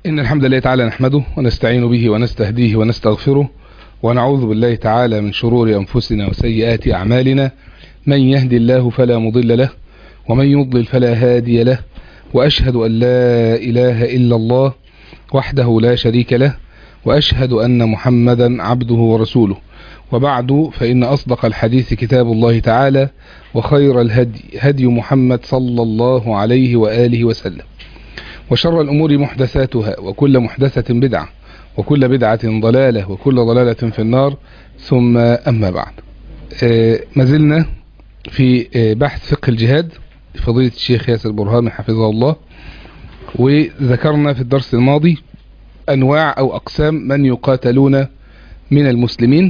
إن الحمد لله تعالى نحمده ونستعين به ونستهديه ونستغفره ونعوذ بالله تعالى من شرور أنفسنا وسيئات أعمالنا. من يهدي الله فلا مضل له ومن يضلل فلا هادي له، وأشهد أن لا إله إلا الله وحده لا شريك له، وأشهد أن محمدا عبده ورسوله. وبعد، فإن أصدق الحديث كتاب الله تعالى، وخير الهدي هدي محمد صلى الله عليه وآله وسلم، وشر الأمور محدثاتها، وكل محدثة بدعة، وكل بدعة ضلالة، وكل ضلالة في النار. ثم أما بعد، ما زلنا في بحث فقه الجهاد فضيلة الشيخ ياسر برهامي حفظه الله، وذكرنا في الدرس الماضي أنواع أو أقسام من يقاتلون من المسلمين.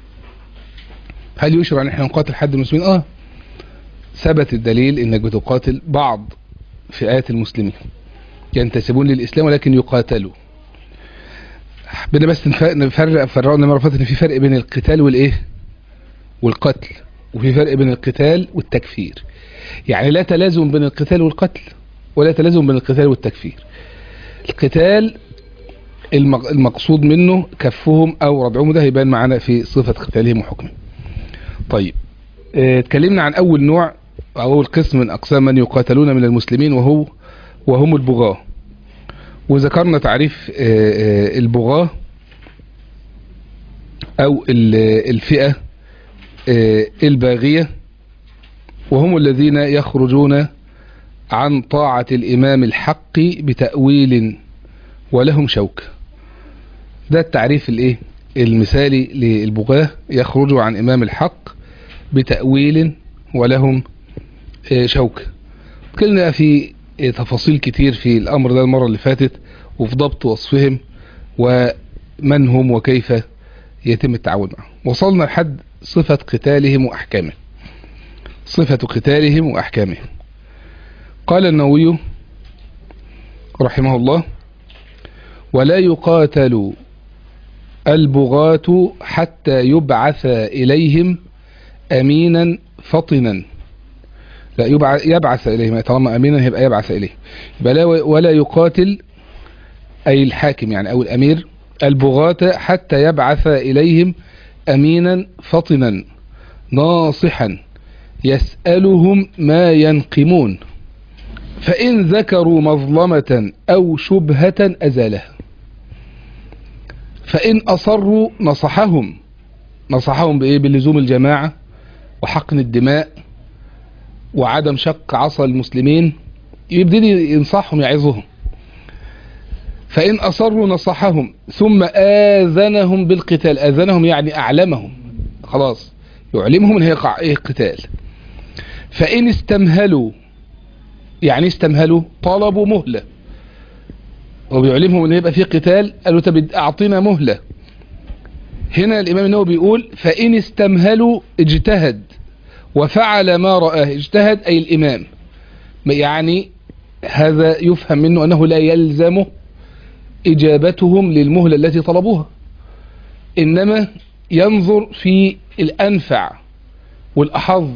هل يشرع أن احنا نقاتل حد المسلمين؟ ثبت الدليل أنك بتقاتل بعض فئات المسلمين ينتسبون للإسلام ولكن يقاتلوا. بدنا بس فرقنا مرة فاتت ان في فرق بين القتال والقتل، وفي فرق بين القتال والتكفير. يعني لا تلازم بين القتال والقتل، ولا تلازم بين القتال والتكفير. القتال المقصود منه كفهم او ردعهم، ده هيبان معنا في صفة قتالهم وحكمهم. طيب، اتكلمنا عن اول نوع او اول قسم من اقسام من يقاتلون من المسلمين، وهم البغاة. وذكرنا تعريف البغاة او الفئة الباغية، وهم الذين يخرجون عن طاعة الامام الحق بتأويل ولهم شوك. ده التعريف المثالي للبغاة، يخرجوا عن امام الحق بتأويل ولهم شوك. اتكلمنا في تفاصيل كتير في الأمر ده المرة اللي فاتت، وفي ضبط وصفهم ومن هم وكيف يتم التعامل معهم. وصلنا لحد صفة قتالهم وأحكامه. صفة قتالهم وأحكامه. قال النووي رحمه الله: ولا يقاتل البغاة حتى يبعث إليهم أمينا فطنا. لا، يبعث إليه، طالما أمينا يبقى يبعث إليه. ولا يقاتل أي الحاكم يعني أو الأمير البغاة حتى يبعث إليهم أمينا فطنا ناصحا يسألهم ما ينقمون، فإن ذكروا مظلمة أو شبهة أزالها، فإن أصروا نصحهم بلزوم الجماعة وحقن الدماء وعدم شق عصا المسلمين. يبتدي ينصحهم يعظهم. فإن أصروا نصحهم، ثم آذنهم بالقتال. آذنهم يعني أعلمهم، خلاص يعلمهم ان هيقع قتال. فإن استمهلوا، يعني استمهلوا طلبوا مهلة، وبيعلمهم ان يبقى في قتال، قالوا طب اعطينا مهلة. هنا الإمام النووي بيقول: فإن استمهلوا اجتهد وفعل ما رآه. اجتهد أي الإمام، يعني هذا يفهم منه أنه لا يلزم إجابتهم للمهلة التي طلبوها، إنما ينظر في الأنفع والأحظ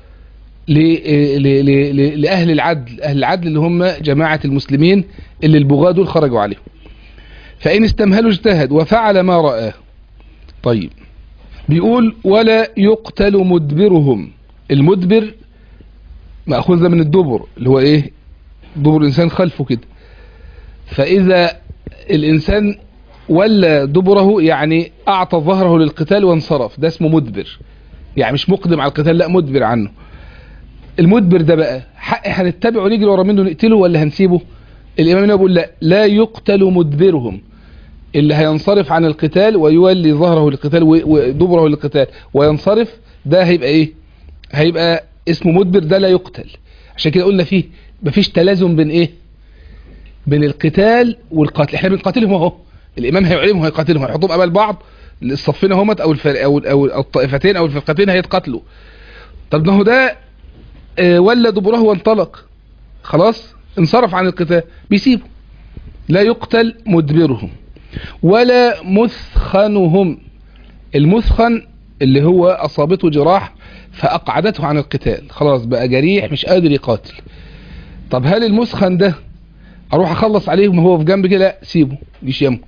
لأهل العدل. أهل العدل اللي هم جماعة المسلمين اللي البغاة دول خرجوا عليهم. فإن استمهلوا اجتهد وفعل ما رآه. طيب، بيقول: ولا يقتل مدبرهم. المدبر مأخوذ من الدبر، اللي هو دبر الإنسان خلفه كده. فإذا الإنسان ولا دبره، يعني أعطى ظهره للقتال وانصرف، ده اسمه مدبر. يعني مش مقدم على القتال، لا، مدبر عنه. المدبر ده بقى حق هنتبعه ونجري ورا منه نقتله ولا هنسيبه؟ الإمام النووي بيقول: لا يقتل مدبرهم. اللي هينصرف عن القتال ويولي ظهره للقتال ودبره للقتال وينصرف، ده هيبقى هيبقى اسمه مدبر، ده لا يقتل. عشان كده قلنا فيه مفيش تلازم بين القتال والقتل. احنا بنقاتلهم اهو، الامام هيعلمهم هيقاتلهم، هيحطهم امام بعض، الصفين همت او الفرق او الطائفتين او الفرقتين هيتقاتلوا. طب ما هو ده ولا دبره وانطلق، خلاص انصرف عن القتال، بيسيبه. لا يقتل مدبرهم. ولا مثخنهم. المثخن اللي هو أصابته جراح فأقعدته عن القتال، خلاص بقى جريح مش قادر يقاتل. طب هل المثخن ده اروح اخلص عليهم وهو في جنب كده؟ لا، سيبه يجيش يمه.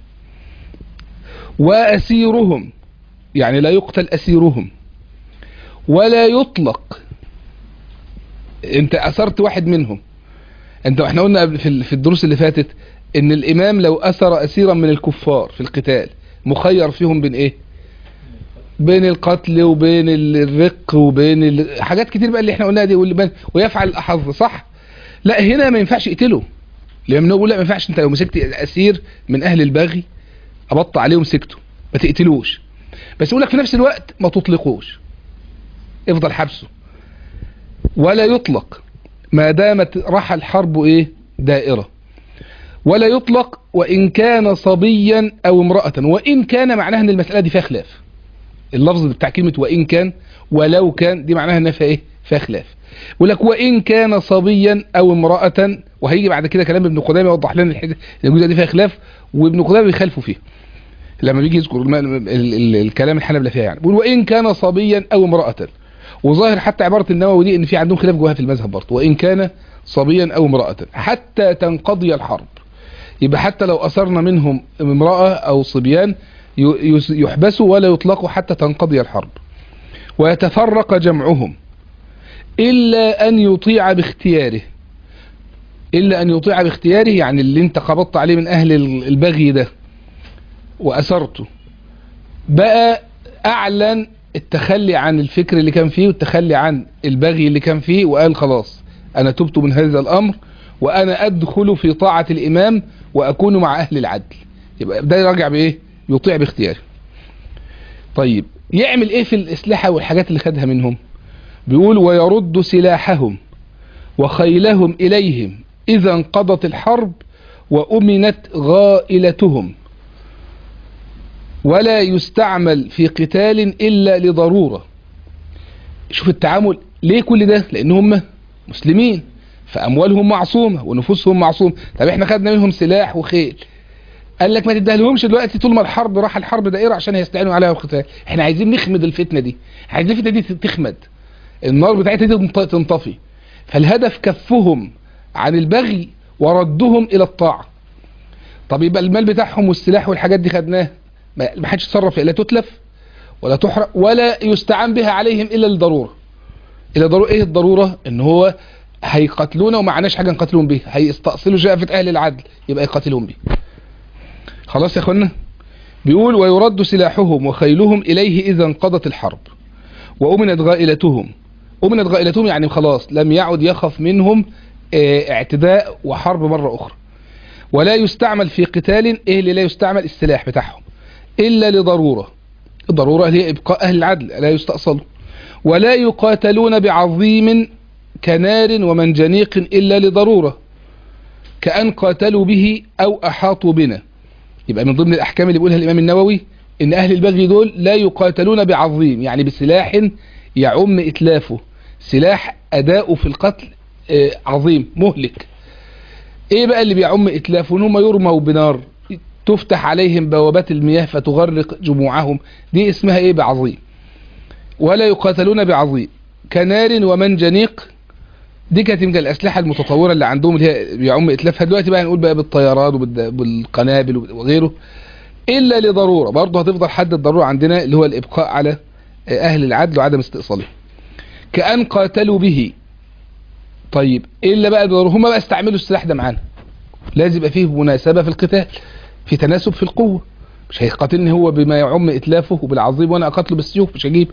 واسيرهم يعني لا يقتل اسيرهم ولا يطلق. انت اثرت واحد منهم، احنا قلنا قبل في الدروس اللي فاتت ان الامام لو اثر اسيرا من الكفار في القتال مخير فيهم بين ايه؟ بين القتل وبين الرق وبين حاجات كتير بقى اللي احنا قلناها دي، ويفعل الاحظ، صح؟ لا، هنا ما ينفعش يقتله، لانه بيقول لا ما ينفعش. انت لو مسكت اسير من اهل البغي ابط عليه ومسكته، ما تقتلوش، بس يقول لك في نفس الوقت ما تطلقوش، افضل حبسه. ولا يطلق ما دامت راح الحرب ايه؟ دائرة. ولا يطلق وان كان صبيا او امرأة. وان كان معناها ان المسألة دي فيها خلاف. اللفظ بتاع كلمة وان كان ولو كان دي معناها انها فيها ايه؟ فيها خلاف. يقول لك وان كان صبيا او امرأة، وهيجي بعد كده كلام ابن قدامه يوضح لنا الجزء دي فيها خلاف، وابن قدامه بيخالفوا فيه لما بيجي يذكر الكلام الحنبلة فيها. يعني بيقول وان كان صبيا او امرأة، وظاهر حتى عبارة النووي دي ان في عندهم خلاف جواها في المذهب برضه، وان كان صبيا او امرأة حتى تنقضي الحرب. يبقى حتى لو اثرنا منهم امرأة او صبيان يحبسوا ولا يطلقوا حتى تنقضي الحرب. ويتفرق جمعهم الا ان يطيع باختياره. الا ان يطيع باختياره يعني اللي انت قبضت عليه من اهل البغي ده واثرته بقى اعلن التخلي عن الفكر اللي كان فيه والتخلي عن البغي اللي كان فيه، وقال خلاص انا تبت من هذا الامر وانا ادخل في طاعة الامام واكون مع اهل العدل. يبقى ده راجع بايه؟ يطيع باختياره. طيب يعمل ايه في الاسلحة والحاجات اللي خدها منهم؟ بيقول ويرد سلاحهم وخيلهم اليهم اذا انقضت الحرب وامنت غائلتهم، ولا يستعمل في قتال الا لضرورة. شوف التعامل ليه كل ده؟ لان هم مسلمين فاموالهم معصومة ونفوسهم معصومة. طب احنا خدنا منهم سلاح وخيل، قال لك ما تدهلهمش دلوقتي طول ما الحرب راح الحرب دائرة عشان يستعينوا عليها القتال. احنا عايزين نخمد الفتنة دي، عايزين الفتنة دي تخمد، النار بتاعتها دي تنطفي. فالهدف كفهم عن البغي وردهم الى الطاعة. طب يبقى المال بتاعهم والسلاح والحاجات دي خدناه، ما حدش يتصرف لا تتلف ولا تحرق ولا يستعان بها عليهم الا للضرورة. الا ضرورة ايه الضرورة؟ ان هو هيقتلونا ومعناش حاجة نقتلهم بيها، هيستأصلوا جافة اهل العدل يبقى يقتلهم بيه. خلاص يا اخوانا؟ بيقول ويرد سلاحهم وخيلهم اليه اذا انقضت الحرب وامنت غائلتهم. امنت غائلتهم يعني خلاص لم يعد يخف منهم اعتداء وحرب مرة اخرى. ولا يستعمل في قتال، ايه اللي لا يستعمل؟ السلاح بتاعهم الا لضرورة. الضرورة هي ابقاء اهل العدل لا يستأصلوا. ولا يقاتلون بعظيم كنار ومنجنيق الا لضرورة كأن قاتلوا به او احاطوا بنا. يبقى من ضمن الاحكام اللي بيقولها الامام النووي ان اهل البغي دول لا يقاتلون بعظيم، يعني بسلاح يعم اتلافه، سلاح اداؤه في القتل عظيم مهلك. ايه بقى اللي بيعم اتلافه؟ ان هم يرموا بنار تفتح عليهم بوابات المياه فتغرق جموعهم، دي اسمها ايه؟ بعظيم. ولا يقاتلون بعظيم كنار ومنجنيق، دي كانت من الاسلحه المتطوره اللي عندهم اللي هي بيعم اتلافها. دلوقتي بقى نقول بقى بالطيارات وبالقنابل وغيره، الا لضروره. برضه هتفضل حد الضروره عندنا اللي هو الابقاء على اهل العدل وعدم استئصالهم. كأن قاتلوا به. طيب الا بقى الضروره، هم بقى استعملوا السلاح ده معانا، لازم يبقى فيه مناسبه في القتال، في تناسب في القوه. مش هيقاتلني هو بما يعم اتلافه وبالعظيم وانا اقاتله بالسيوف، مش هجيب.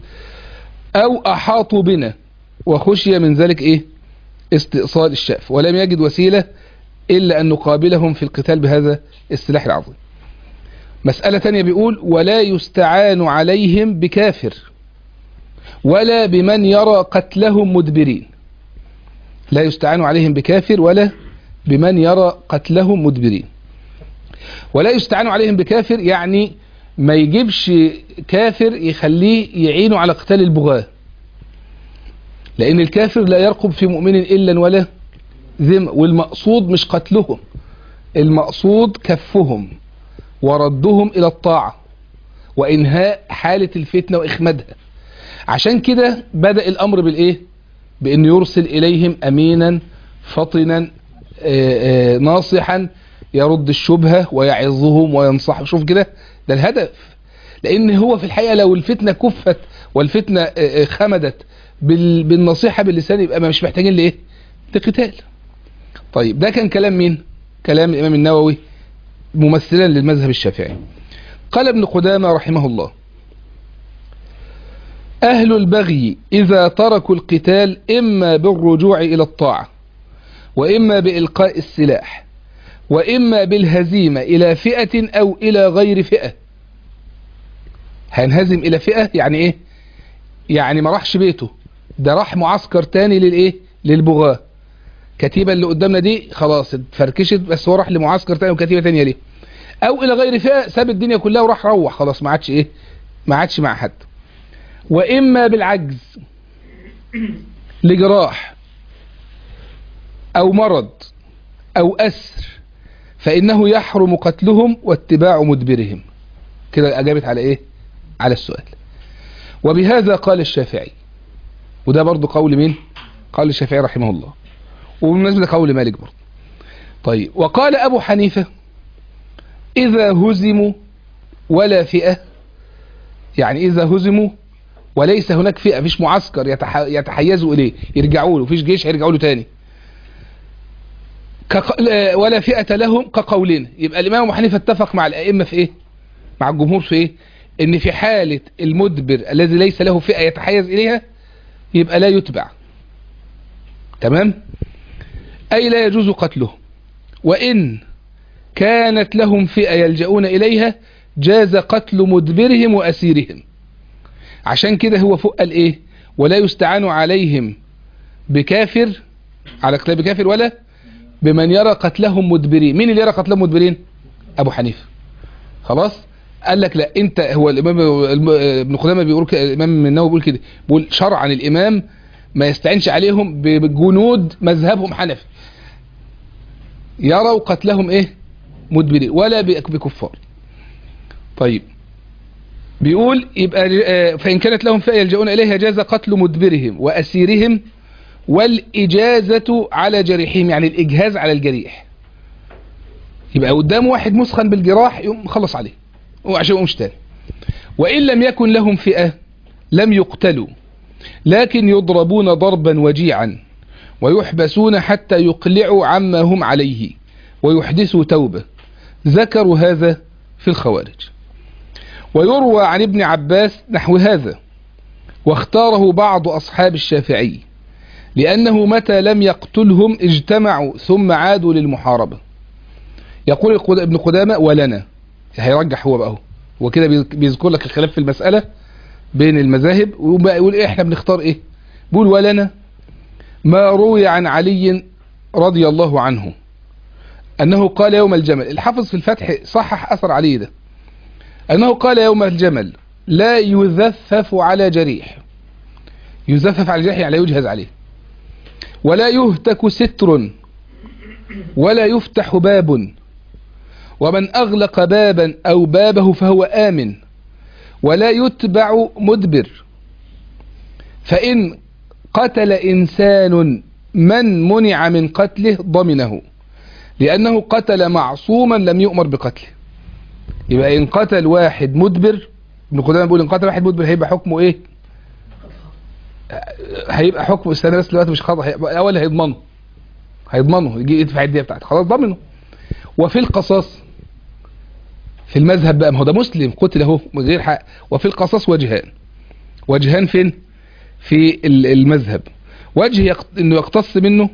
او احاطوا بنا وخشي من ذلك ايه؟ استئصال الشأف، ولم يجد وسيلة إلا أن نقابلهم في القتال بهذا السلاح العظيم. مسألة تانية بيقول ولا يستعان عليهم بكافر ولا بمن يرى قتلهم مدبرين. لا يستعان عليهم بكافر ولا بمن يرى قتلهم مدبرين. ولا يستعان عليهم بكافر يعني ما يجيبش كافر يخليه يعينه على قتال البغاة، لأن الكافر لا يرقب في مؤمن إلا ولا ذم، والمقصود مش قتلهم، المقصود كفهم وردهم إلى الطاعة وإنهاء حالة الفتنة وإخمادها. عشان كده بدأ الأمر بالإيه؟ بأن يرسل إليهم أمينا فطنا ناصحا يرد الشبهة ويعظهم وينصح. شوف كده، ده الهدف. لان هو في الحقيقة لو الفتنة كفت والفتنة خمدت بالنصيحة باللسان يبقى مش محتاجين لايه؟ لقتال. طيب ده كان كلام مين؟ كلام الامام النووي ممثلا للمذهب الشافعي. قال ابن قدامة رحمه الله: أهل البغي إذا تركوا القتال إما بالرجوع إلى الطاعة، وإما بإلقاء السلاح، وإما بالهزيمة إلى فئة أو إلى غير فئة. هنهزم إلى فئة يعني إيه؟ يعني ما راحش بيته، ده راح معسكر تاني للإيه؟ للبغاة. كتيبة اللي قدامنا دي خلاص اتفركشت، بس هو راح لمعسكر تاني وكتيبة تانية ليه. أو إلى غير فئة، ساب الدنيا كلها وراح روح خلاص، ما عادش إيه؟ ما عادش مع حد. وإما بالعجز لجراح أو مرض أو أسر، فإنه يحرم قتلهم واتباع مدبرهم. كده أجابت على إيه؟ على السؤال. وبهذا قال الشافعي، وده برضو قول مين؟ قال الشافعي رحمه الله، وبالنسبة لقول مالك برضو. طيب، وقال أبو حنيفة: إذا هزموا ولا فئة، يعني إذا هزموا وليس هناك فئة، فيش معسكر يتحيزوا إليه يرجعوا له، فيش جيش هيرجعوا له تاني، ولا فئة لهم كقولنا. يبقى الإمام أبو حنيفة اتفق مع الأئمة في إيه؟ مع الجمهور في إيه؟ إن في حالة المدبر الذي ليس له فئة يتحيز إليها يبقى لا يتبع. تمام؟ أي لا يجوز قتله. وإن كانت لهم فئة يلجؤون إليها جاز قتل مدبرهم وأسيرهم. عشان كده هو فوق قال إيه؟ ولا يستعان عليهم بكافر، على قتال بكافر، ولا بمن يرى قتلهم مدبرين. مين اللي يرى قتلهم مدبرين؟ أبو حنيفة. خلاص؟ قال لك لا، انت هو الامام ابن قدامة بيقول كده، الامام النووي بيقول كده، بيقول شرعا الامام ما يستعنش عليهم بجنود مذهبهم حنفي يروا قتلهم ايه؟ مدبرين، ولا بكفار. طيب، بيقول يبقى فإن كانت لهم فئة يلجؤون إليها جاز قتل مدبرهم وأسيرهم والإجازة على جريحهم، يعني الإجهاز على الجريح. يبقى قدامه واحد مسخن بالجراح يقوم خلص عليه وعشان يقومش تاني. وإن لم يكن لهم فئة لم يقتلوا، لكن يضربون ضربا وجيعا ويحبسون حتى يقلعوا عما هم عليه ويحدثوا توبة. ذكروا هذا في الخوارج. ويروى عن ابن عباس نحو هذا، واختاره بعض أصحاب الشافعي لأنه متى لم يقتلهم اجتمعوا ثم عادوا للمحاربة. يقول ابن قدامة: ولنا، هيرجح هو بقى، هو كده بيذكر لك الخلاف في المسألة بين المذاهب، ويقول إيه احنا بنختار ايه. بيقول: ولنا ما روي عن علي رضي الله عنه أنه قال يوم الجمل. الحافظ في الفتح صحح أثر علي ده، أنه قال يوم الجمل: لا يذفف على جريح. يذفف على جريح يعني لا يجهز عليه، ولا يهتك ستر، ولا يفتح باب، ومن أغلق بابا أو بابه فهو آمن، ولا يتبع مدبر. فإن قتل إنسان من منع من قتله ضمنه، لأنه قتل معصوما لم يؤمر بقتله. يبقى إن قتل واحد مدبر، ابن قدامة بيقول إن قتل واحد مدبر هيبقى حكمه إيه؟ هيبقى حكمه استنى بس دلوقتي مش خطأ، أولا هيضمنه يجي يدفع الدية بتاعته، خلاص ضمنه. وفي القصاص في المذهب بقى، ما هو ده مسلم قتل اهو من غير حق. وفي القصاص وجهان فين؟ في المذهب. وجه انه يقتص منه،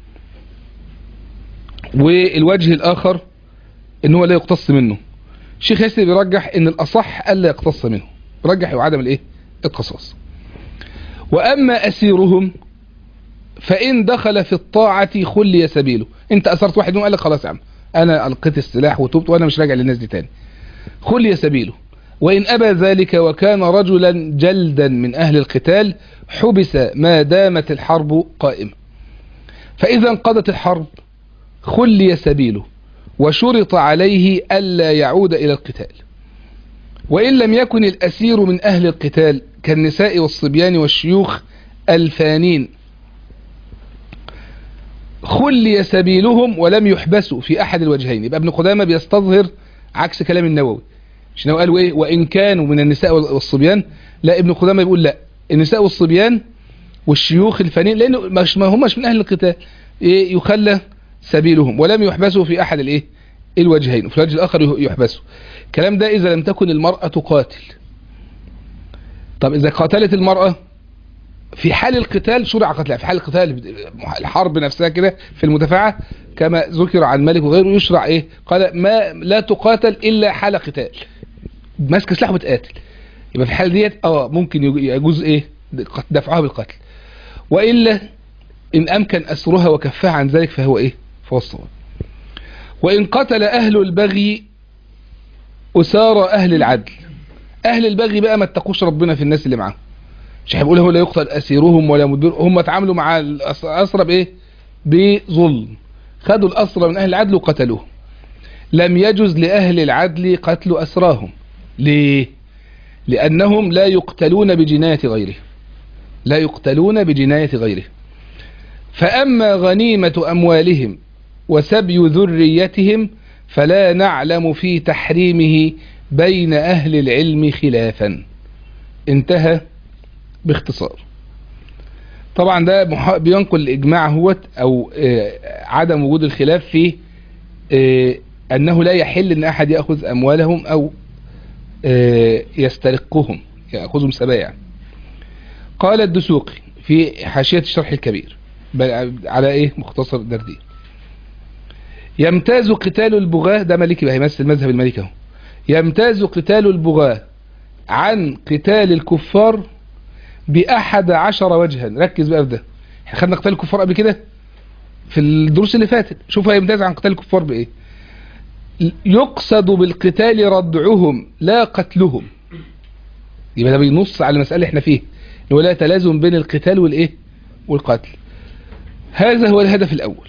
والوجه الاخر انه لا يقتص منه. الشيخ ياسر بيرجح ان الاصح الا يقتص منه، بيرجح وعدم الايه؟ القصاص. واما اسيرهم فان دخل في الطاعة خلي سبيله. انت اسرت واحد منهم قال لك خلاص يا عم انا القيت السلاح وتوبت وانا مش راجع للناس دي تاني، خلي سبيله. وإن أبى ذلك وكان رجلا جلدا من أهل القتال حبس ما دامت الحرب قائمة. فإذا انقضت الحرب خلي سبيله، وشرط عليه ألا يعود إلى القتال. وإن لم يكن الأسير من أهل القتال كالنساء والصبيان والشيوخ الفانين خلي سبيلهم ولم يحبسوا في أحد الوجهين. يبقى ابن قدامة بيستظهر عكس كلام النووي. مش النووي قالوا إيه وإن كانوا من النساء والصبيان، لا ابن قدامة بيقول لا، النساء والصبيان والشيوخ الفانين لأنه ما همش من أهل القتال يخلى سبيلهم ولم يحبسوا في أحد الإيه الوجهين، وفي الوجه الآخر يحبسوا. الكلام ده إذا لم تكن المرأة تقاتل. طب إذا قاتلت المرأة في حال القتال شرع قتلها، في حال القتال الحرب نفسها كده في المدافعة كما ذكر عن مالك وغيره يشرع إيه؟ قال ما لا تقاتل إلا حال قتال، ماسك سلاح وبتقاتل. يبقى في الحالة ديت ممكن يجوز إيه دفعها بالقتل، وإلا إن أمكن أسرها وكفها عن ذلك فهو إيه فهو الصواب. وإن قتل أهل البغي أسار أهل العدل. أهل البغي بقى ما اتقوش ربنا في الناس اللي معاهم، مش هيقول له لا يقتل أسيرهم ولا مدبرهم، هم اتعاملوا مع الأسرى بإيه بظلم، خدوا الأسرى من أهل العدل وقتلوهم. لم يجوز لأهل العدل قتل أسراهم. ليه؟ لأنهم لا يقتلون بجناية غيره، لا يقتلون بجناية غيره. فأما غنيمة أموالهم وسبي ذريتهم فلا نعلم في تحريمه بين أهل العلم خلافا. انتهى باختصار. طبعا ده بينقل الإجماع هو أو عدم وجود الخلاف في أنه لا يحل أن أحد يأخذ أموالهم أو يسترقهم يأخذهم سبايا. قال الدسوقي في حاشية الشرح الكبير على إيه مختصر دردير: يمتاز قتال البغاة، ده مالكي بقى يمثل المذهب المالكي اهو، يمتاز قتال البغاة عن قتال الكفار ب11 وجها. ركز بقى في ده، احنا خدنا قتال الكفار قبل كده في الدروس اللي فاتت، شوفوا يمتاز عن قتال الكفار بايه. يقصد بالقتال ردعهم لا قتلهم. يبقى ده بينص على المسألة احنا فيه اللي هو لا تلازم بين القتال والايه والقتل. هذا هو الهدف الاول.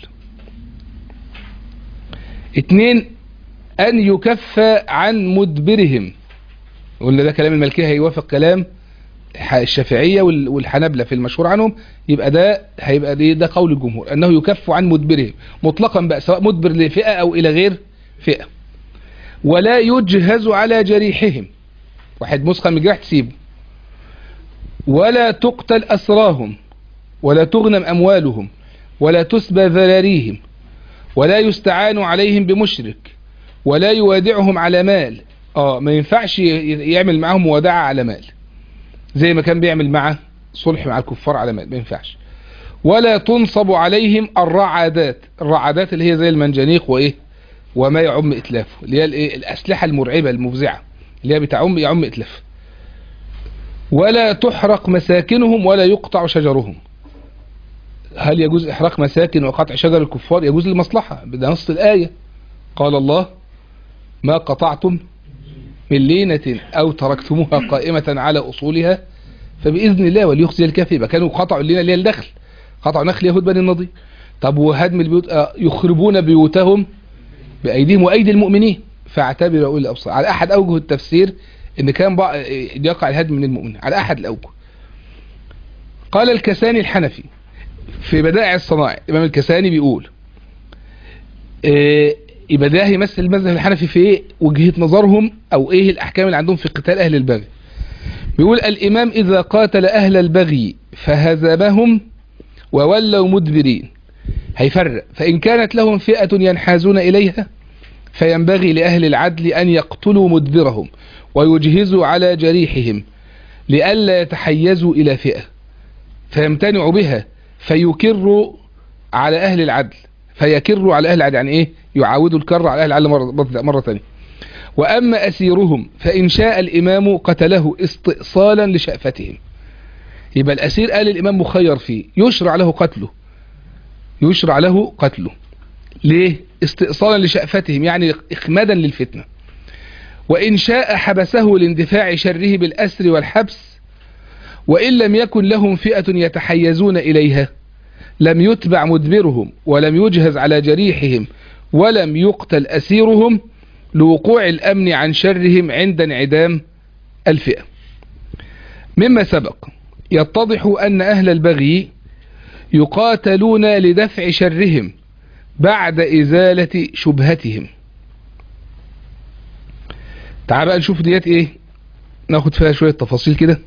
2 أن يكف عن مدبرهم. قلنا ده كلام المالكية هيوافق كلام الشافعية والحنابلة في المشهور عنهم، يبقى ده هيبقى ده قول الجمهور أنه يكف عن مدبرهم مطلقا بقى، سواء مدبر لفئة أو إلى غير فئة. ولا يجهز على جريحهم، واحد مسخن من جريح تسيبه. ولا تقتل أسراهم، ولا تغنم أموالهم، ولا تسبى ذراريهم، ولا يستعان عليهم بمشرك، ولا يوادعهم على مال. ما ينفعش يعمل معهم موادعة على مال زي ما كان بيعمل مع صلح مع الكفار على مال، ما ينفعش. ولا تنصب عليهم الرعادات. الرعادات اللي هي زي المنجنيق وايه وما يعم اتلافه، اللي هي الاسلحة المرعبة المفزعة اللي هي يعم اتلافه. ولا تحرق مساكنهم ولا يقطع شجرهم. هل يجوز احراق مساكن وقطع شجر الكفار؟ يجوز للمصلحة، ده نص الآية. قال الله: ما قطعتم من لينة أو تركتموها قائمة على أصولها فبإذن الله وليخزي الكافرين. يبقى كانوا قطعوا اللينة اللي هي الدخل، قطعوا نخل يهود بني النضير. طب وهدم البيوت، يخربون بيوتهم بأيديهم وأيدي المؤمنين فاعتبروا أولي الأبصار. على أحد أوجه التفسير إن كان يقع الهدم من المؤمنين، على أحد الأوجه. قال الكساني الحنفي في بدائع الصنائع، الإمام الكساني بيقول يبقى ده يمثل المذهب الحنفي في ايه وجهة نظرهم او ايه الاحكام اللي عندهم في قتال اهل البغي. بيقول: الامام اذا قاتل اهل البغي فهزمهم وولوا مدبرين، هيفرق. فان كانت لهم فئة ينحازون اليها فينبغي لاهل العدل ان يقتلوا مدبرهم ويجهزوا على جريحهم لئلا يتحيزوا الى فئة فيمتنعوا بها فيكروا على اهل العدل، فيكروا على اهل العدل يعني ايه يعاودوا الكر على اهل العدل مرة ثانية. واما اسيرهم فان شاء الامام قتله استئصالا لشأفتهم. يبقى الاسير قال الامام مخير فيه، يشرع له قتله، يشرع له قتله. ليه؟ استئصالا لشأفتهم يعني اخمادا للفتنة. وان شاء حبسه لاندفاع شره بالاسر والحبس. وان لم يكن لهم فئة يتحيزون اليها لم يتبع مدبرهم ولم يجهز على جريحهم ولم يقتل أسيرهم لوقوع الأمن عن شرهم عند انعدام الفئة. مما سبق يتضح أن أهل البغي يقاتلون لدفع شرهم بعد إزالة شبهتهم. تعال بقى نشوف ديت ايه، ناخد فيها شوية تفاصيل كده.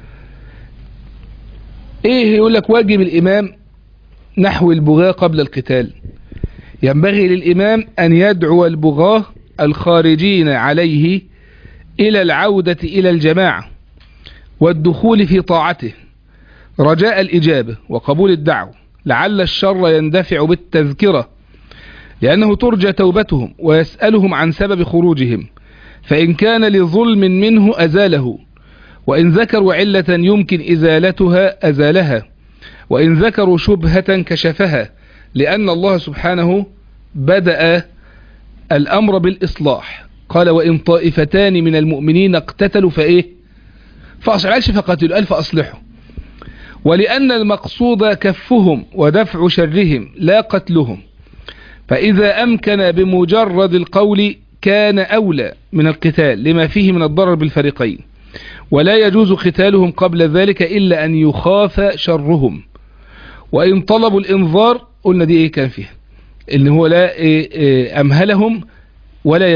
ايه يقول لك واجب الإمام نحو البغاة قبل القتال. ينبغي للإمام أن يدعو البغاة الخارجين عليه إلى العودة إلى الجماعة والدخول في طاعته رجاء الإجابة وقبول الدعوة، لعل الشر يندفع بالتذكرة، لأنه ترجى توبتهم ويسألهم عن سبب خروجهم، فإن كان لظلم منه أزاله، وإن ذكروا علة يمكن إزالتها أزالها، وإن ذكروا شبهة كشفها، لأن الله سبحانه بدأ الأمر بالإصلاح. قال وإن طائفتان من المؤمنين اقتتلوا فإيه فأصلحوا، فقاتلوا قال فأصلحوا، ولأن المقصود كفهم ودفع شرهم لا قتلهم، فإذا أمكن بمجرد القول كان أولى من القتال لما فيه من الضرر بالفريقين، ولا يجوز قتالهم قبل ذلك إلا أن يخاف شرهم. وإن طلبوا الإنذار قلنا دي إيه كان فيها إن هو لا أمهلهم ولا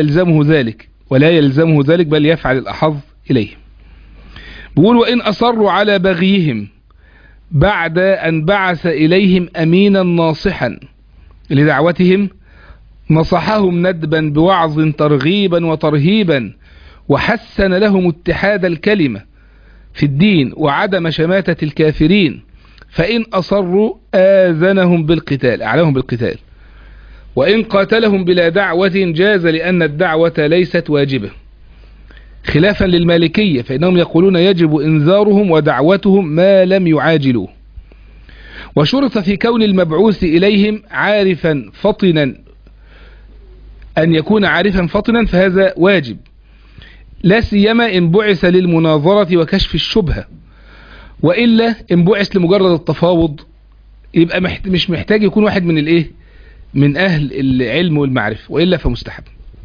يلزمه ذلك بل يفعل الأحظ إليه. بيقول وإن أصروا على بغيهم بعد أن بعث إليهم أمينا ناصحا لدعوتهم نصحهم ندبا بوعظ ترغيبا وترهيبا، وحسن لهم اتحاد الكلمة في الدين وعدم شماتة الكافرين، فإن أصروا آذنهم بالقتال أعلمهم بالقتال، وإن قاتلهم بلا دعوة جاز لأن الدعوة ليست واجبة، خلافا للمالكية فإنهم يقولون يجب إنذارهم ودعوتهم ما لم يعاجلوا. وشرط في كون المبعوث إليهم عارفا فطنا أن يكون عارفا فطنا، فهذا واجب، لا سيما إن بعث للمناظرة وكشف الشبهة، وإلا إن بعث لمجرد التفاوض يبقى مش محتاج يكون واحد من الإيه من أهل العلم والمعرفة، وإلا فمستحب.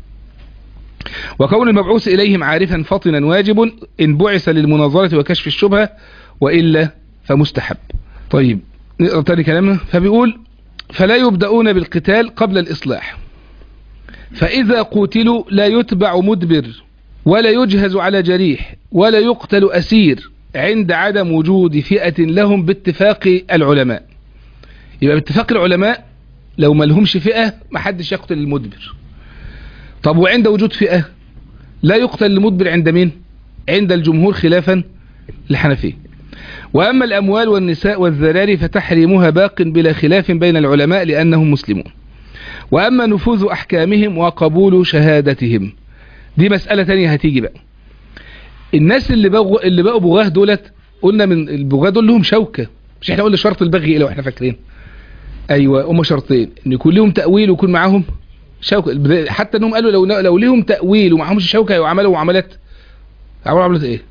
وكون المبعوث إليهم عارفا فطنا واجب إن بعث للمناظرة وكشف الشبهة، وإلا فمستحب. طيب نقرأ تاني كلامنا. فبيقول فلا يبدأون بالقتال قبل الإصلاح، فإذا قتلوا لا يتبع مدبر ولا يجهز على جريح ولا يقتل أسير عند عدم وجود فئة لهم باتفاق العلماء. يبقى باتفاق العلماء لو ما لهمش فئة محدش يقتل المدبر. طب وعند وجود فئة لا يقتل المدبر عند مين؟ عند الجمهور خلافا للحنفية. وأما الأموال والنساء والذراري فتحريمها باق بلا خلاف بين العلماء لأنهم مسلمون. وأما نفوذ أحكامهم وقبول شهادتهم دي مسألة تانية هتيجي بقى. الناس اللي بقوا بغاه دولت قلنا من البغاه دول لهم شوكة، مش احنا قلنا شرط البغي لو احنا فاكرين؟ ايوه هم شرطين، ان يكون لهم تأويل ويكون معاهم شوكة. حتى انهم قالوا لو لهم تأويل ومعهمش شوكة يعملوا معاملات. عملت ايه؟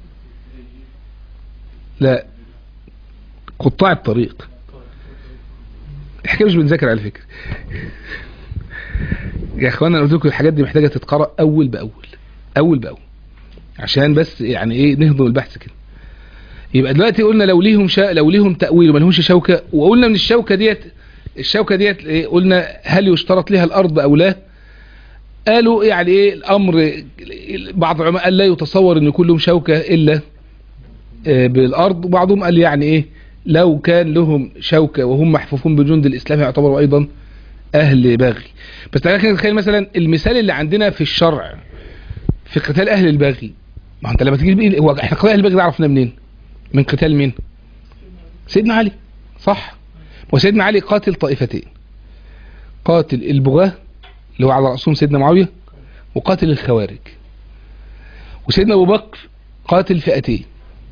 لا قطاع الطريق. الحكايه مش بنذاكر على فكرة يا اخوانا، انا قلت لكم الحاجات دي محتاجة تتقرأ اول باول عشان بس يعني ايه نهضم البحث كده. يبقى دلوقتي قلنا لو ليهم تأويل وما لهمش شوكة، وقلنا من الشوكة ديت إيه؟ قلنا هل يشترط لها الارض او لا؟ قالوا يعني ايه الامر، بعض العلماء قال لا يتصور ان يكون لهم شوكة الا بالارض، وبعضهم قال يعني ايه لو كان لهم شوكة وهم محفوفون بجند الاسلام يعتبروا ايضا اهل باغي. بس تعالى كده نتخيل مثلا المثال اللي عندنا في الشرع في قتال اهل الباغي. ما انت لما تيجي هو احنا قتال اهل الباغي ده عرفنا منين؟ من قتال مين؟ سيدنا علي، صح؟ وسيدنا علي قاتل طائفتين، قاتل البغاة اللي هو على رأسهم سيدنا معاوية، وقاتل الخوارج. وسيدنا ابو بكر قاتل فئتين،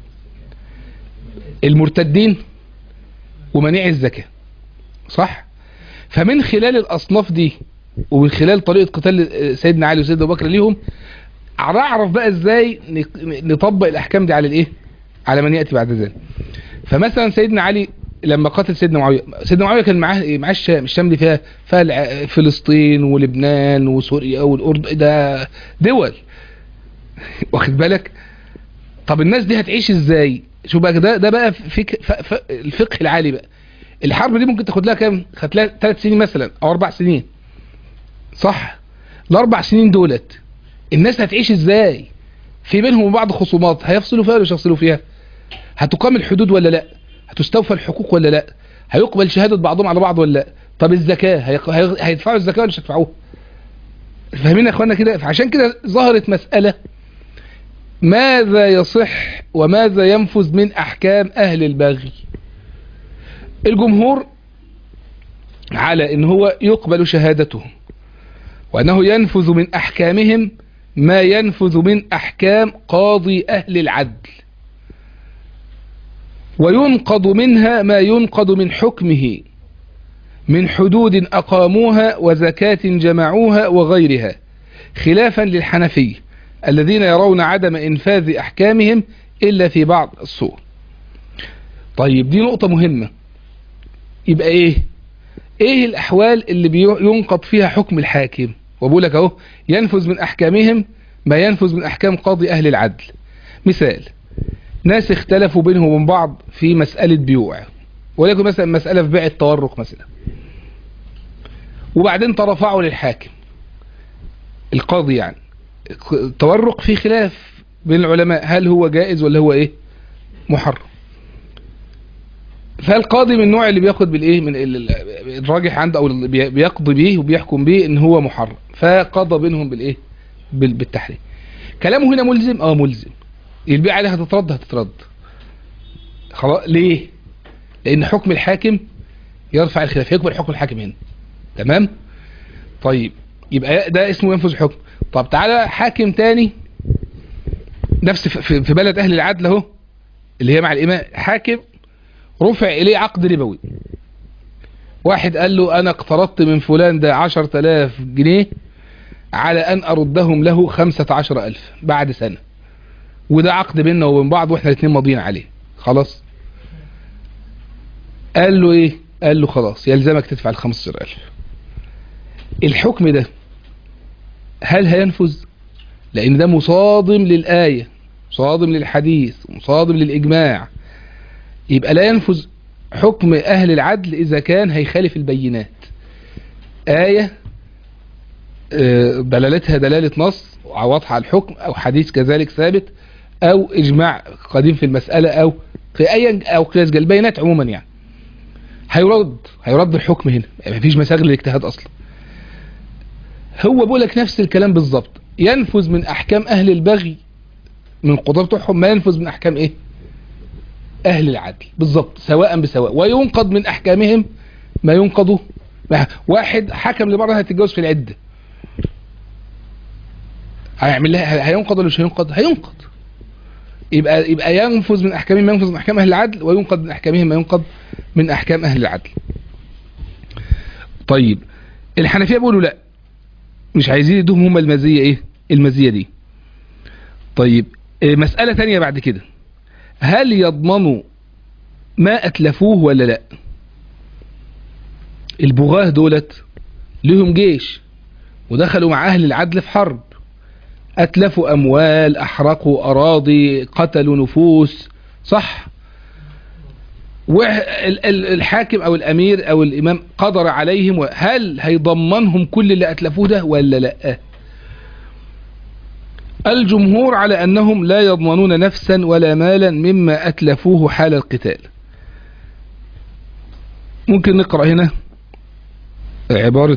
المرتدين ومنيع الزكاة، صح؟ فمن خلال الأصناف دي ومن خلال طريقة قتال سيدنا علي وسيدنا أبو بكر ليهم أعرف بقى إزاي نطبق الأحكام دي على الإيه؟ على من يأتي بعد ذلك. فمثلا سيدنا علي لما قاتل سيدنا معاوية كان معاه الشام دي فيها فلسطين ولبنان وسوريا والأردن، ده دول واخد بالك. طب الناس دي هتعيش إزاي؟ شو بقى ده بقى الفقه العالي بقى، الحرب دي ممكن تاخد لها كام؟ خدت لها 3 سنين مثلا او 4 سنين، صح؟ ال4 سنين دولت الناس هتعيش ازاي؟ في بينهم وبعض خصومات، هيفصلوا فيها ولا مش هيفصلوا فيها؟ هتقام الحدود ولا لا؟ هتستوفى الحقوق ولا لا؟ هيقبل شهادة بعضهم على بعض ولا لا؟ طب الزكاة هيدفعوا الزكاة ولا مش هيدفعوها؟ فاهمين يا اخوانا كده؟ فعشان كده ظهرت مسألة ماذا يصح وماذا ينفذ من احكام اهل البغي. الجمهور على ان هو يقبل شهادتهم وانه ينفذ من احكامهم ما ينفذ من احكام قاضي اهل العدل، وينقض منها ما ينقض من حكمه من حدود أقاموها وزكاة جمعوها وغيرها، خلافا للحنفية الذين يرون عدم إنفاذ أحكامهم إلا في بعض الصور. طيب دي نقطة مهمة. يبقى إيه الأحوال اللي ينقض فيها حكم الحاكم؟ وبقول لك أهو ينفذ من أحكامهم ما ينفذ من أحكام قاضي أهل العدل. مثال: ناس اختلفوا بينهم وبين بعض في مسألة بيوع، ولكن مثلا مسألة في بيع التورق مثلا، وبعدين ترفعوا للحاكم القاضي، يعني التورق في خلاف بين العلماء هل هو جائز ولا هو محرم. فالقاضي من النوع اللي بياخد من الراجح عنده او اللي بيقضي به وبيحكم به ان هو محرم، فقضى بينهم بالتحريم. كلامه هنا ملزم، ملزم. البيع عليها هتترد خلاص. ليه؟ لان حكم الحاكم يرفع الخلاف، يكبر حكم الحاكم هنا. تمام؟ طيب يبقى ده اسمه ينفذ حكم. طب تعالى حاكم تاني نفس في بلد اهل العدل اهو، اللي هي مع الامام، حاكم رفع اليه عقد ربوي. واحد قال له انا اقترضت من فلان ده 10,000 جنيه على ان اردهم له 15,000 بعد سنة، وده عقد بيننا وبين بعض واحنا الاثنين ماضيين عليه، خلاص. قال له قال له خلاص يلزمك تدفع ال15,000. الحكم ده هل هينفذ؟ لان ده مصادم للآية، مصادم للحديث، مصادم للإجماع. يبقى لا ينفذ حكم أهل العدل إذا كان هيخالف البينات. آية دلالتها دلالة نص واضحة على الحكم، أو حديث كذلك ثابت، أو إجماع قديم في المسألة، أو قياس البينات عموما، يعني هيرد الحكم هنا، مفيش مساغ للاجتهاد أصلا. هو بيقول لك نفس الكلام بالظبط، ينفذ من أحكام أهل البغي من قضاة بتوعهم ما ينفذ من أحكام أهل العدل بالظبط، سواء بسواء، وينقض من أحكامهم ما ينقضه. واحد حكم لمرأة هتتجوز في العدة، هيعمل لها، هينقض ولا مش هينقض؟ هينقض. يبقى ينفذ من أحكامهم ما ينفذ من أحكام أهل العدل، وينقض من أحكامهم ما ينقض من أحكام أهل العدل. طيب الحنفية بيقولوا لا، مش عايزين يدوهم هم المزية المزية دي. طيب مسألة تانية بعد كده، هل يضمنوا ما أتلفوه ولا لا؟ البغاة دولت لهم جيش ودخلوا مع أهل العدل في حرب، أتلفوا أموال، أحرقوا أراضي، قتلوا نفوس، صح؟ والحاكم أو الأمير أو الإمام قدر عليهم، هل هيضمنهم كل اللي أتلفوه ده ولا لا؟ الجمهور على أنهم لا يضمنون نفسا ولا مالا مما أتلفوه حال القتال. ممكن نقرأ هنا عبارة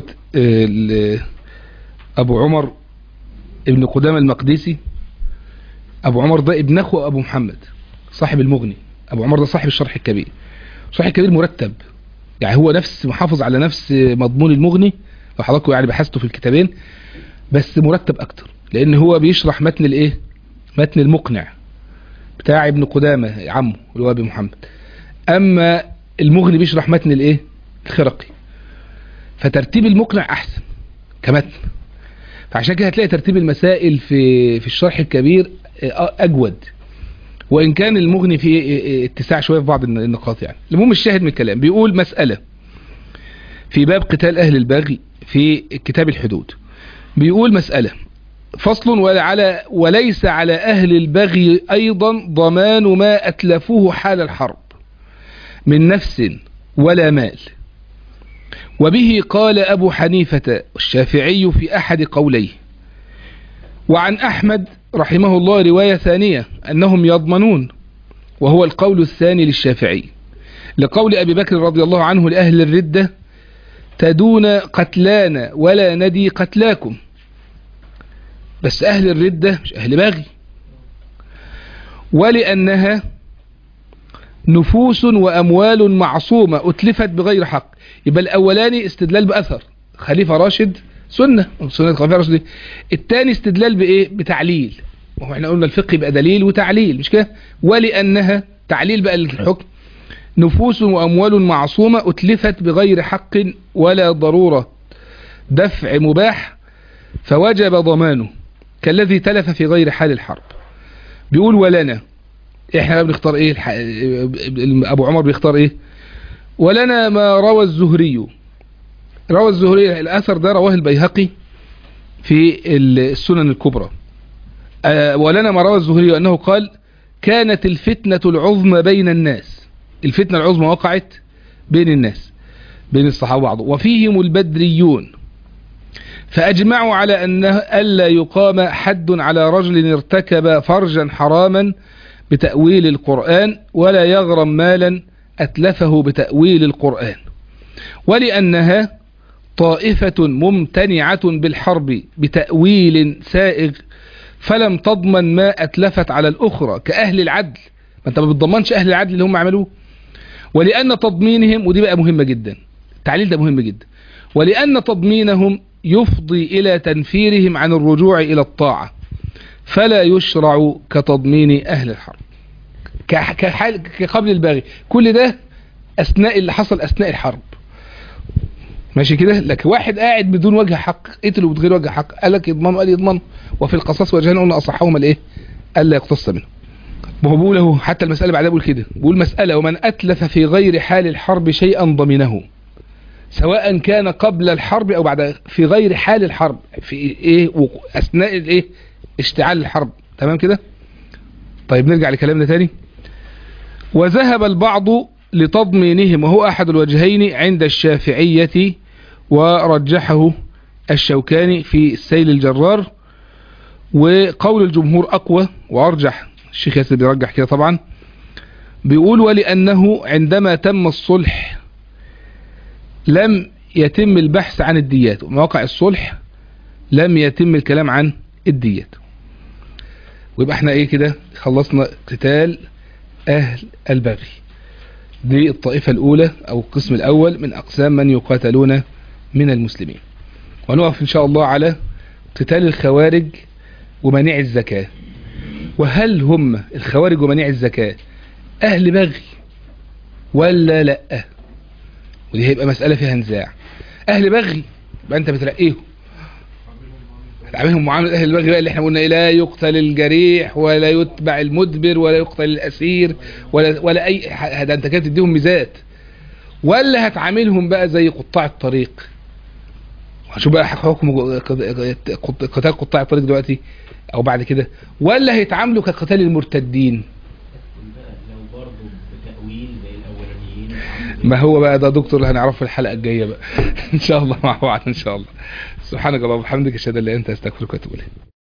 أبو عمر ابن قدامة المقدسي. أبو عمر ده ابن أخو أبو محمد صاحب المغني. أبو عمر ده صاحب الشرح الكبير. الشرح الكبير مرتب، يعني هو نفس محافظ على نفس مضمون المغني، لو حضراتكم يعني بحثتوا في الكتابين، بس مرتب أكتر، لأن هو بيشرح متن متن المقنع بتاع ابن قدامة عمه اللي هو أبي محمد، أما المغني بيشرح متن الخرقي، فترتيب المقنع أحسن كمتن. فعشان كده هتلاقي ترتيب المسائل في الشرح الكبير أجود، وإن كان المغني فيه اتساع شوية في بعض النقاط. يعني المهم الشاهد من الكلام بيقول مسألة في باب قتال أهل البغي في كتاب الحدود، بيقول مسألة فصل: وليس على أهل البغي أيضا ضمان ما أتلفوه حال الحرب من نفس ولا مال. وبه قال أبو حنيفة الشافعي في أحد قوليه. وعن أحمد رحمه الله رواية ثانية أنهم يضمنون، وهو القول الثاني للشافعي، لقول أبي بكر رضي الله عنه لأهل الردة: تدون قتلانا ولا ندي قتلاكم. بس أهل الردة مش أهل باغي. ولأنها نفوس وأموال معصومة أتلفت بغير حق. يبقى الأولاني استدلال بأثر خليفة راشد، سنة خليفة راشد. الثاني استدلال بإيه؟ بتعليل. وهو احنا قلنا الفقه يبقى دليل وتعليل، مش كده؟ ولأنها تعليل بقى الحكم: نفوس وأموال معصومة أتلفت بغير حق ولا ضرورة دفع مباح فوجب ضمانه كالذي تلف في غير حال الحرب. بيقول ولنا، احنا بنختار ايه؟ ابو عمر بيختار ايه؟ ولنا ما روى الزهري. روى الزهري الاثر ده رواه البيهقي في السنن الكبرى. ولنا ما روى الزهري انه قال: كانت الفتنة العظمى بين الناس. الفتنة العظمى وقعت بين الناس، بين الصحابة بعض، وفيهم البدريون، فأجمعوا على أنه ألا يقام حد على رجل ارتكب فرجا حراما بتأويل القرآن ولا يغرم مالا أتلفه بتأويل القرآن. ولأنها طائفة ممتنعة بالحرب بتأويل سائغ فلم تضمن ما أتلفت على الأخرى كأهل العدل. ما أنت ما بتضمنش أهل العدل اللي هم عملوه. ولأن تضمينهم، ودي بقى مهمة جدا، التعليل ده مهم جدا، ولأن تضمينهم يفضي إلى تنفيرهم عن الرجوع إلى الطاعة فلا يشرع كتضمين أهل الحرب كقبل الباغي. كل ده أثناء اللي حصل أثناء الحرب، ماشي كده. لك واحد قاعد بدون وجه حق قتله بغير وجه حق، قال لك يضمنه، قال يضمنه. وفي القصاص وجهان قلنا أصحهما الإيه؟ ألا يقتص منه. وهو بيقوله حتى المسألة بعدها بيقول كده، بيقول مسألة: ومن أتلف في غير حال الحرب شيئا ضمنه، سواء كان قبل الحرب أو بعد، في غير حال الحرب، في إيه؟ أثناء الإيه؟ اشتعال الحرب. تمام كده؟ طيب نرجع لكلامنا تاني. وذهب البعض لتضمينهم، وهو أحد الوجهين عند الشافعية، ورجحه الشوكاني في السيل الجرار. وقول الجمهور أقوى وأرجح، الشيخ ياسر بيرجح كده طبعا. بيقول: ولأنه عندما تم الصلح لم يتم البحث عن الديات، ومواقع الصلح لم يتم الكلام عن الديات. ويبقى احنا ايه كده؟ خلصنا قتال أهل البغي. دي الطائفة الأولى أو القسم الأول من أقسام من يقاتلون من المسلمين. ونقف إن شاء الله على قتال الخوارج ومنيع الزكاة. وهل هم الخوارج ومنيع الزكاة أهل بغي ولا لأ؟ ودي هيبقى مسألة فيها نزاع. أهل بغي يبقى أنت بترقيهم، هتعاملهم معاملة أهل البغي بقى اللي احنا قلنا إيه: لا يقتل الجريح ولا يتبع المدبر ولا يقتل الأسير ولا أي هذا، أنت كده تديهم ميزات. ولا هتعاملهم بقى زي قطاع الطريق؟ شو بقى حكم قتال قطاع الطريق دلوقتي أو بعد كده؟ ولا هيتعاملوا كقتال المرتدين؟ ما هو بقى ده دكتور اللي هنعرفه في الحلقة الجاية بقى ان شاء الله مع بعض ان شاء الله. سبحانك اللهم وبحمدك اشهد ان لا اله الا انت استغفرك واتوب اليك.